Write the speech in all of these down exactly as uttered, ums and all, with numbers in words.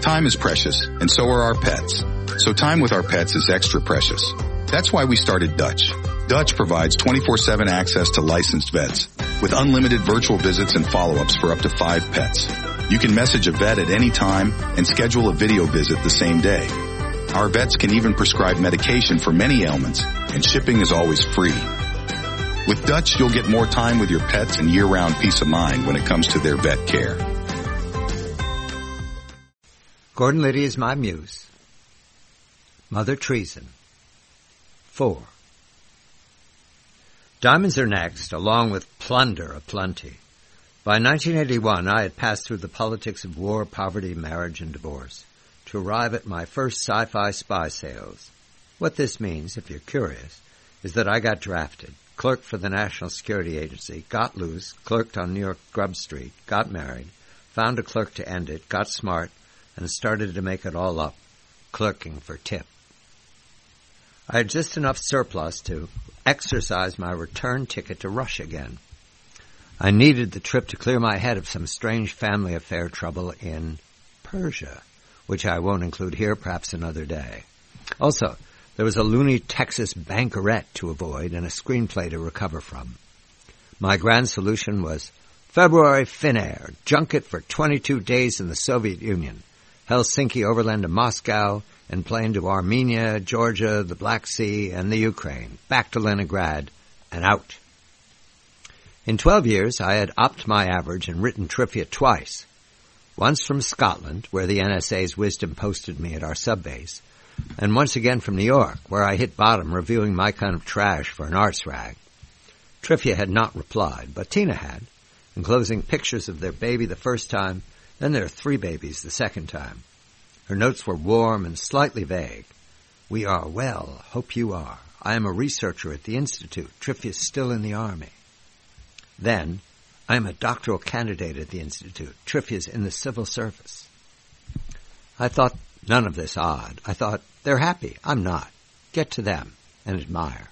Time is precious, and so are our pets. So time with our pets is extra precious. That's why we started Dutch. Dutch provides twenty-four seven access to licensed vets with unlimited virtual visits and follow-ups for up to five pets. You can message a vet at any time and schedule a video visit the same day. Our vets can even prescribe medication for many ailments, and shipping is always free. With Dutch, you'll get more time with your pets and year-round peace of mind when it comes to their vet care. Gordon Liddy is my muse. Mother Treason. Four. Diamonds are next, along with plunder aplenty. By nineteen eighty-one, I had passed through the politics of war, poverty, marriage, and divorce to arrive at my first sci-fi spy sales. What this means, if you're curious, is that I got drafted, clerked for the National Security Agency, got loose, clerked on New York Grub Street, got married, found a clerk to end it, got smart, and started to make it all up, clerking for tip. I had just enough surplus to exercise my return ticket to Russia again. I needed the trip to clear my head of some strange family affair trouble in Persia, which I won't include here, perhaps another day. Also, there was a loony Texas banquet to avoid and a screenplay to recover from. My grand solution was February Finnair, junket for twenty-two days in the Soviet Union, Helsinki overland to Moscow, and plane to Armenia, Georgia, the Black Sea, and the Ukraine, back to Leningrad, and out. In twelve years, I had upped my average and written trivia twice. Once from Scotland, where the N S A's wisdom posted me at our subbase, and once again from New York, where I hit bottom reviewing my kind of trash for an arts rag. Trivia had not replied, but Tina had, enclosing pictures of their baby the first time, then their three babies the second time. Her notes were warm and slightly vague. We are well. Hope you are. I am a researcher at the Institute. Trippia's still in the Army. Then, I am a doctoral candidate at the Institute. Trippia's in the civil service. I thought none of this odd. I thought, they're happy. I'm not. Get to them and admire.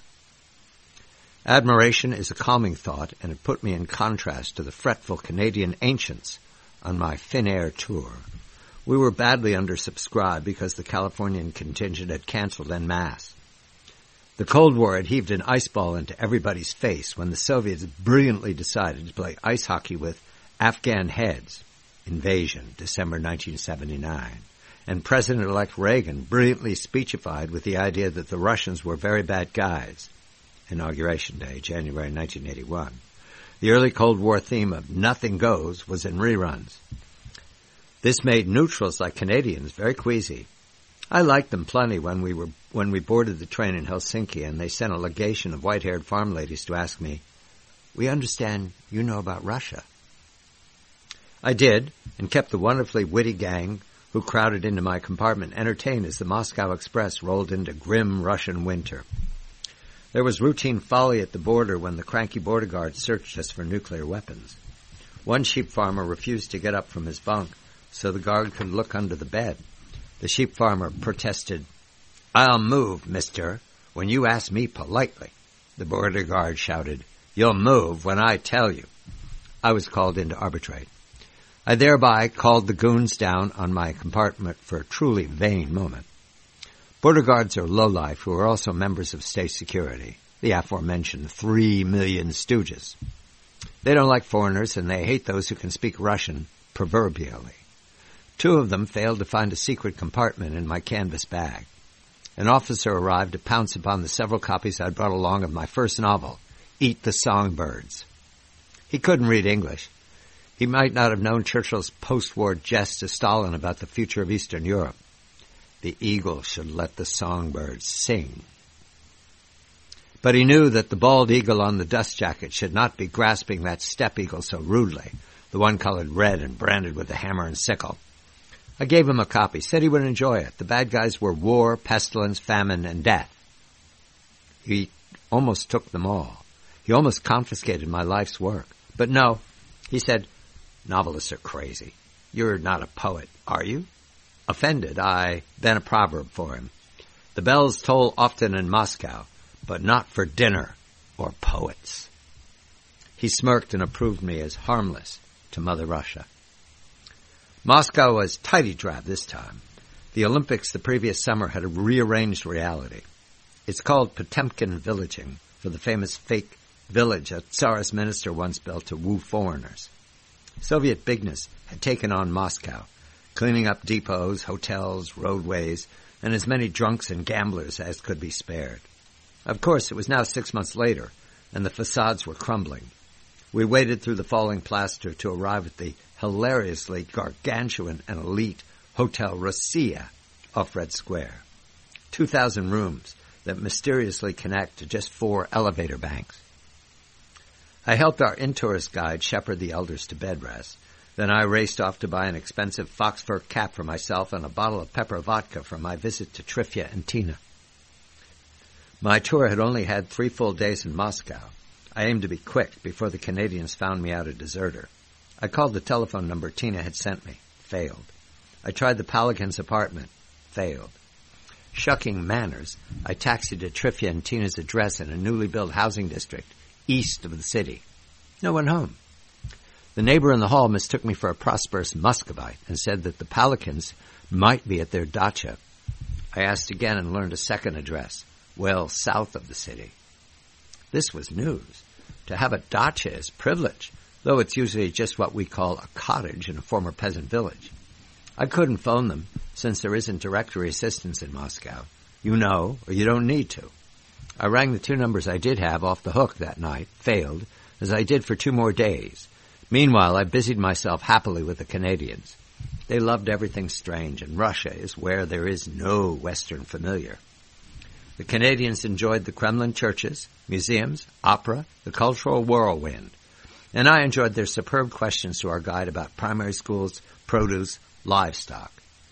Admiration is a calming thought, and it put me in contrast to the fretful Canadian ancients on my Finnair tour. We were badly undersubscribed because the Californian contingent had canceled en masse. The Cold War had heaved an ice ball into everybody's face when the Soviets brilliantly decided to play ice hockey with Afghan heads. Invasion, December nineteen seventy-nine. And President-elect Reagan brilliantly speechified with the idea that the Russians were very bad guys. Inauguration Day, January nineteen eighty-one. The early Cold War theme of nothing goes was in reruns. This made neutrals like Canadians very queasy. I liked them plenty when we were when we boarded the train in Helsinki, and they sent a legation of white-haired farm ladies to ask me, "We understand you know about Russia." I did, and kept the wonderfully witty gang who crowded into my compartment entertained as the Moscow Express rolled into grim Russian winter. There was routine folly at the border when the cranky border guard searched us for nuclear weapons. One sheep farmer refused to get up from his bunk so the guard could look under the bed. The sheep farmer protested, "I'll move, mister, when you ask me politely." The border guard shouted, "You'll move when I tell you." I was called in to arbitrate. I thereby called the goons down on my compartment for a truly vain moment. Border guards are lowlife who are also members of state security, the aforementioned three million stooges. They don't like foreigners, and they hate those who can speak Russian, proverbially. Two of them failed to find a secret compartment in my canvas bag. An officer arrived to pounce upon the several copies I'd brought along of my first novel, Eat the Songbirds. He couldn't read English. He might not have known Churchill's post-war jest to Stalin about the future of Eastern Europe. The eagle should let the songbirds sing. But he knew that the bald eagle on the dust jacket should not be grasping that steppe eagle so rudely, the one colored red and branded with the hammer and sickle. I gave him a copy, said he would enjoy it. The bad guys were war, pestilence, famine, and death. He almost took them all. He almost confiscated my life's work. But no, he said, "Novelists are crazy. You're not a poet, are you?" Offended, I bent a proverb for him. The bells toll often in Moscow, but not for dinner or poets. He smirked and approved me as harmless to Mother Russia. Moscow was tidy drab this time. The Olympics the previous summer had a rearranged reality. It's called Potemkin villaging, for the famous fake village a Tsarist minister once built to woo foreigners. Soviet bigness had taken on Moscow, cleaning up depots, hotels, roadways, and as many drunks and gamblers as could be spared. Of course, it was now six months later, and the facades were crumbling. We waded through the falling plaster to arrive at the hilariously gargantuan and elite Hotel Rossiya off Red Square. Two thousand rooms that mysteriously connect to just four elevator banks. I helped our in-tourist guide shepherd the elders to bed rest. Then I raced off to buy an expensive fox fur cap for myself and a bottle of pepper vodka for my visit to Trifia and Tina. My tour had only had three full days in Moscow. I aimed to be quick before the Canadians found me out a deserter. I called the telephone number Tina had sent me. Failed. I tried the Palikins' apartment. Failed. Shucking manners, I taxied to Trifia and Tina's address in a newly built housing district east of the city. No one home. The neighbor in the hall mistook me for a prosperous Muscovite and said that the Palikins might be at their dacha. I asked again and learned a second address, well south of the city. This was news. To have a dacha is privilege, though it's usually just what we call a cottage in a former peasant village. I couldn't phone them, since there isn't directory assistance in Moscow. You know, or you don't need to. I rang the two numbers I did have off the hook that night, failed, as I did for two more days. Meanwhile, I busied myself happily with the Canadians. They loved everything strange, and Russia is where there is no Western familiar. The Canadians enjoyed the Kremlin churches, museums, opera, the cultural whirlwind, and I enjoyed their superb questions to our guide about primary schools, produce, livestock.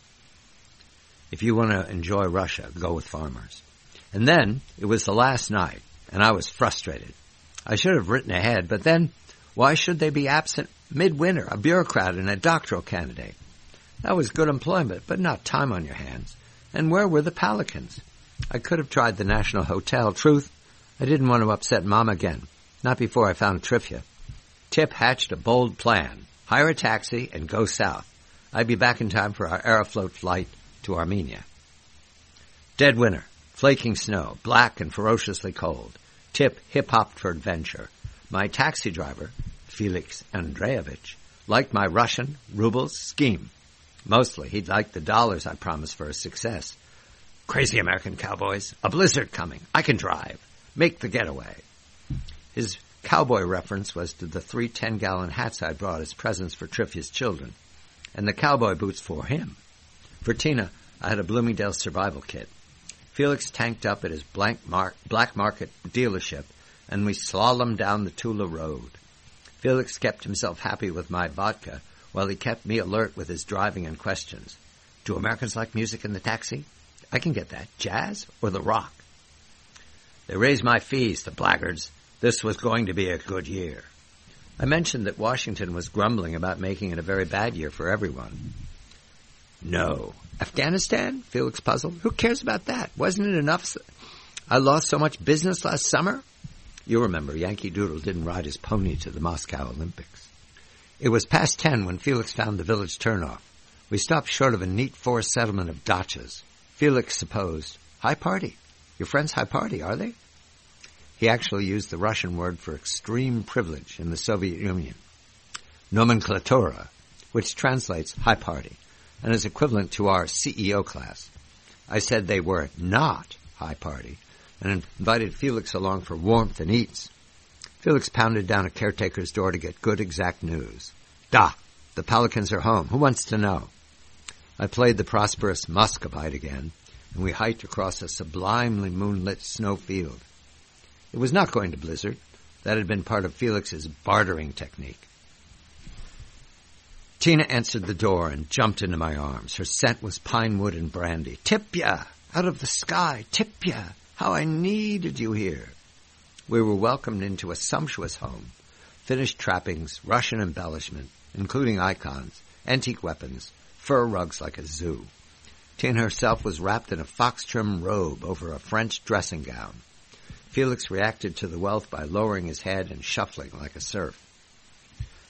If you want to enjoy Russia, go with farmers. And then, it was the last night, and I was frustrated. I should have written ahead, but then, why should they be absent midwinter, a bureaucrat and a doctoral candidate? That was good employment, but not time on your hands. And where were the Palikins? I could have tried the National Hotel. Truth, I didn't want to upset Mom again. Not before I found Trifia. Tip hatched a bold plan. Hire a taxi and go south. I'd be back in time for our Aeroflot flight to Armenia. Dead winter, flaking snow, black and ferociously cold. Tip hip-hopped for adventure. My taxi driver, Felix Andreevich, liked my Russian, rubles, scheme. Mostly, he'd liked the dollars I promised for his success. Crazy American cowboys, a blizzard coming, I can drive, make the getaway. His cowboy reference was to the three ten-gallon hats I brought as presents for Trifia's children, and the cowboy boots for him. For Tina, I had a Bloomingdale's survival kit. Felix tanked up at his blank mar- black market dealership, and we slalomed down the Tula Road. Felix kept himself happy with my vodka, while he kept me alert with his driving and questions. Do Americans like music in the taxi? I can get that. Jazz or the rock? They raised my fees, the blackguards. This was going to be a good year. I mentioned that Washington was grumbling about making it a very bad year for everyone. No. Afghanistan? Felix puzzled. Who cares about that? Wasn't it enough? I lost so much business last summer? You remember, Yankee Doodle didn't ride his pony to the Moscow Olympics. It was past ten when Felix found the village turnoff. We stopped short of a neat forest settlement of dachas. Felix supposed, high party. Your friends high party, are they? He actually used the Russian word for extreme privilege in the Soviet Union, nomenklatura, which translates high party, and is equivalent to our C E O class. I said they were not high party, and invited Felix along for warmth and eats. Felix pounded down a caretaker's door to get good exact news. Da! The Palikins are home. Who wants to know? I played the prosperous Muscovite again, and we hiked across a sublimely moonlit snow field. It was not going to blizzard. That had been part of Felix's bartering technique. Tina answered the door and jumped into my arms. Her scent was pine wood and brandy. Tipya! Out of the sky! Tipya! How I needed you here! We were welcomed into a sumptuous home. Finished trappings, Russian embellishment, including icons, antique weapons, fur rugs like a zoo. Tina herself was wrapped in a fox-trim robe over a French dressing gown. Felix reacted to the wealth by lowering his head and shuffling like a serf.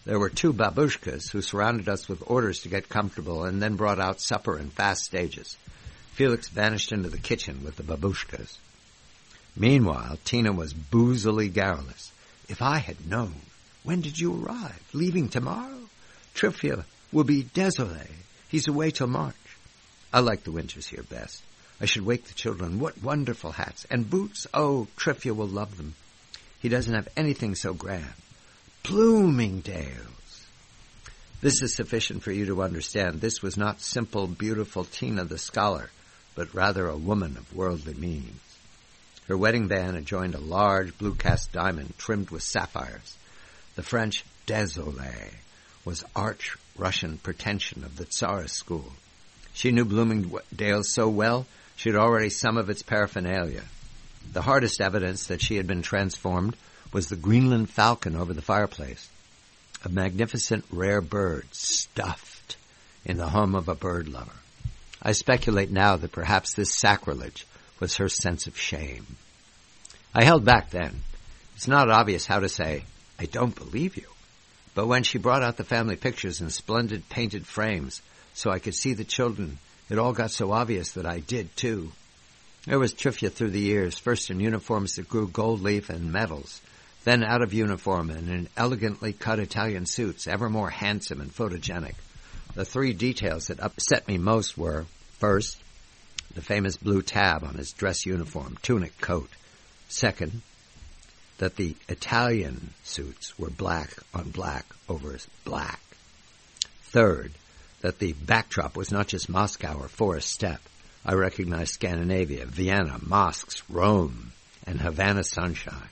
There were two babushkas who surrounded us with orders to get comfortable and then brought out supper in fast stages. Felix vanished into the kitchen with the babushkas. Meanwhile, Tina was boozily garrulous. If I had known. When did you arrive? Leaving tomorrow? Trifia will be désolé. He's away till March. I like the winters here best. I should wake the children. What wonderful hats. And boots. Oh, Trifia will love them. He doesn't have anything so grand. Bloomingdale's. This is sufficient for you to understand. This was not simple, beautiful Tina the scholar, but rather a woman of worldly means. Her wedding band adjoined a large blue cast diamond trimmed with sapphires. The French désolé was arch Russian pretension of the Tsarist school. She knew Bloomingdale's so well, she had already some of its paraphernalia. The hardest evidence that she had been transformed was the Greenland falcon over the fireplace, a magnificent rare bird stuffed in the home of a bird lover. I speculate now that perhaps this sacrilege was her sense of shame. I held back then. It's not obvious how to say, I don't believe you. But when she brought out the family pictures in splendid painted frames so I could see the children, it all got so obvious that I did too. There was Trifia through the years, first in uniforms that grew gold leaf and medals, then out of uniform and in elegantly cut Italian suits, ever more handsome and photogenic. The three details that upset me most were, first, the famous blue tab on his dress uniform, tunic coat. Second, that the Italian suits were black on black over black. Third, that the backdrop was not just Moscow or Forest Steppe. I recognized Scandinavia, Vienna, mosques, Rome, and Havana sunshine.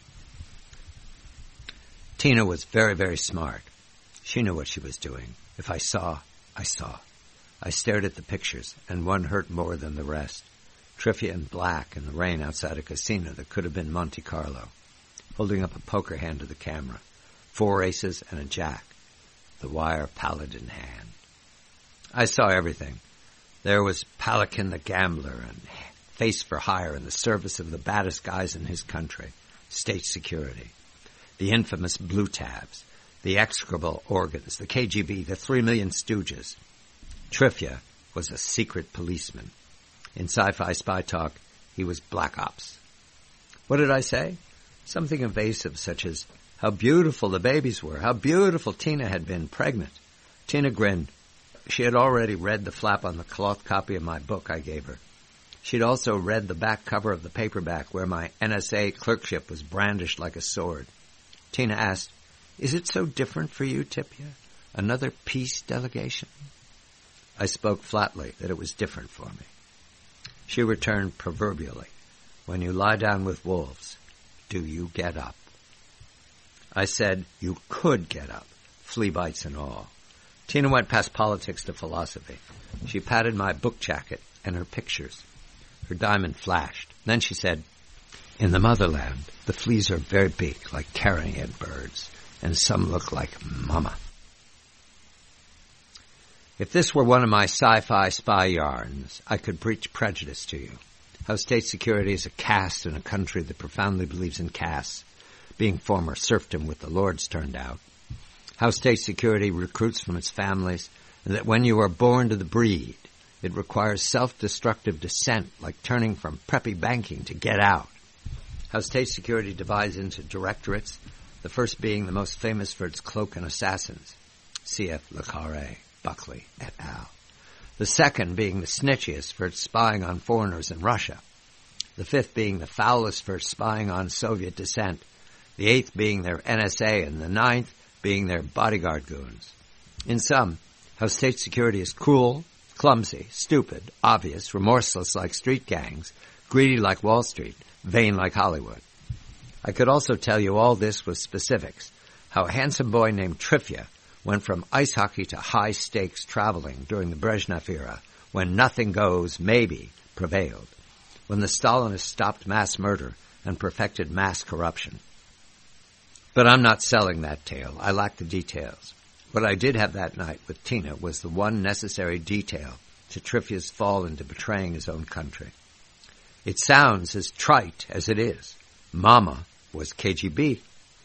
Tina was very, very smart. She knew what she was doing. If I saw, I saw. I stared at the pictures, and one hurt more than the rest. Trifia in black in the rain outside a casino that could have been Monte Carlo, holding up a poker hand to the camera, four aces and a jack, the wire paladin hand. I saw everything. There was Pelican the gambler and Face for Hire in the service of the baddest guys in his country, state security, the infamous blue tabs, the execrable organs, the K G B, the three million stooges. Trifia was a secret policeman. In Sci-Fi Spy Talk, he was Black Ops. What did I say? Something evasive, such as, how beautiful the babies were, how beautiful Tina had been pregnant. Tina grinned. She had already read the flap on the cloth copy of my book I gave her. She'd also read the back cover of the paperback where my N S A clerkship was brandished like a sword. Tina asked, is it so different for you, Tipia? Another peace delegation? I spoke flatly that it was different for me. She returned proverbially, when you lie down with wolves, do you get up? I said, you could get up, flea bites and all. Tina went past politics to philosophy. She patted my book jacket and her pictures. Her diamond flashed. Then she said, in the motherland, the fleas are very big, like carrion birds, and some look like mama. If this were one of my sci-fi spy yarns, I could preach prejudice to you. How state security is a caste in a country that profoundly believes in castes, being former serfdom with the lords turned out. How state security recruits from its families, and that when you are born to the breed, it requires self-destructive descent, like turning from preppy banking to get out. How state security divides into directorates, the first being the most famous for its cloak and assassins, C F Le Carré, Buckley, et al. The second being the snitchiest for its spying on foreigners in Russia. The fifth being the foulest for its spying on Soviet descent. The eighth being their N S A, and the ninth being their bodyguard goons. In sum, how state security is cruel, clumsy, stupid, obvious, remorseless like street gangs, greedy like Wall Street, vain like Hollywood. I could also tell you all this with specifics, how a handsome boy named Trifia went from ice hockey to high stakes traveling during the Brezhnev era, when nothing goes, maybe, prevailed, when the Stalinists stopped mass murder and perfected mass corruption. But I'm not selling that tale. I lack the details. What I did have that night with Tina was the one necessary detail to Trifia's fall into betraying his own country. It sounds as trite as it is. Mama was K G B.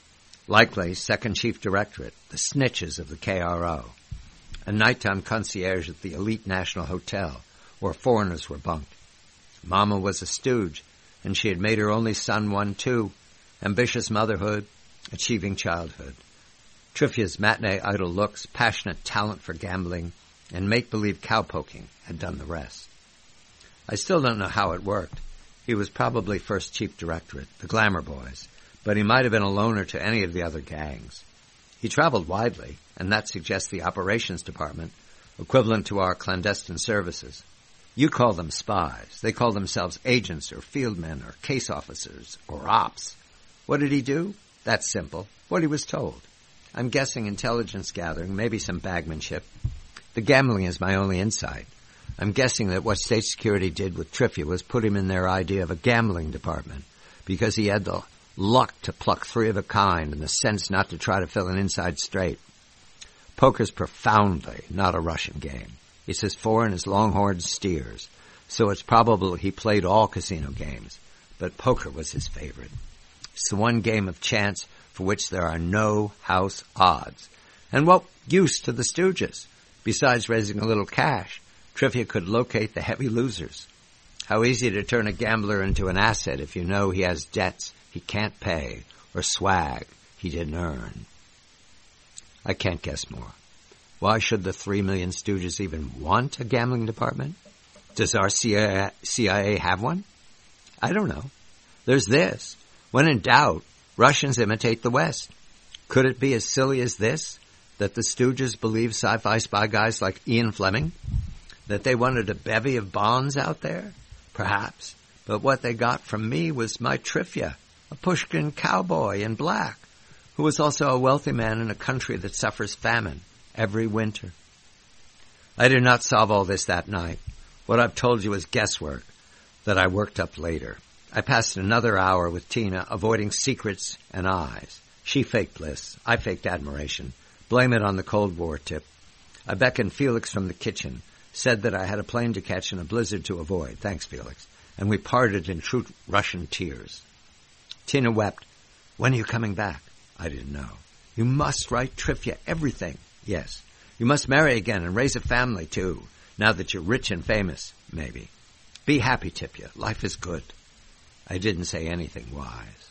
Likely second chief directorate, the snitches of the K R O. A nighttime concierge at the elite National Hotel, where foreigners were bunked. Mama was a stooge, and she had made her only son one too. Ambitious motherhood, achieving childhood. Tryffia's matinee idol looks, passionate talent for gambling, and make-believe cowpoking had done the rest. I still don't know how it worked. He was probably first chief directorate, the Glamour Boys, but he might have been a loner to any of the other gangs. He traveled widely, and that suggests the operations department, equivalent to our clandestine services. You call them spies. They call themselves agents or fieldmen or case officers or ops. What did he do? That's simple. What he was told. I'm guessing intelligence gathering, maybe some bagmanship. The gambling is my only insight. I'm guessing that what State Security did with Tryffia was put him in their idea of a gambling department because he had the luck to pluck three of a kind and the sense not to try to fill an inside straight. Poker's profoundly not a Russian game. It's as foreign as longhorn steers, so it's probable he played all casino games, but poker was his favorite. It's the one game of chance for which there are no house odds. And what use to the stooges? Besides raising a little cash, Tryffia could locate the heavy losers. How easy to turn a gambler into an asset if you know he has debts he can't pay or swag he didn't earn. I can't guess more. Why should the three million stooges even want a gambling department? Does our C I A have one? I don't know. There's this. When in doubt, Russians imitate the West. Could it be as silly as this, that the stooges believe sci-fi spy guys like Ian Fleming? That they wanted a bevy of Bonds out there? Perhaps. But what they got from me was my Tryffia, a Pushkin cowboy in black, who was also a wealthy man in a country that suffers famine every winter. I did not solve all this that night. What I've told you is guesswork that I worked up later. I passed another hour with Tina, avoiding secrets and eyes. She faked bliss. I faked admiration. Blame it on the Cold War tip. I beckoned Felix from the kitchen, said that I had a plane to catch and a blizzard to avoid. Thanks, Felix. And we parted in true Russian tears. Tina wept. When are you coming back? I didn't know. You must write Tryffia everything. Yes. You must marry again and raise a family, too, now that you're rich and famous, maybe. Be happy, Tryffia. Life is good. I didn't say anything wise.